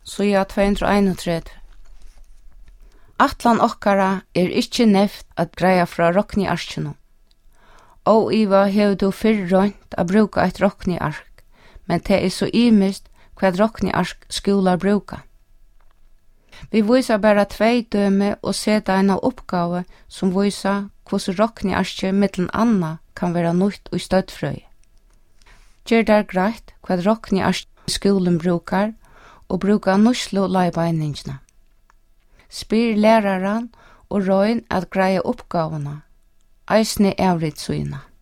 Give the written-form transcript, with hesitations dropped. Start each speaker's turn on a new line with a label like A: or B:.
A: Sida 231. Atlan okkara ikkje neft at greia fra rokniarkinu. Og Iva hever du fyrr rønt a bruka eit rokniark, men det så imist hva rokniark skolar bruka. Vi viser bara 2 døme og seta en oppgave som viser hvordan rokniarkje mittlen anna kan vera nytt og støddfrøy. Gjer der greit hva rokniark skolen brukar og bruka nuslu leibeiningina. Spyr læraran og røyn at greia oppgavene, eisne avritsøyna.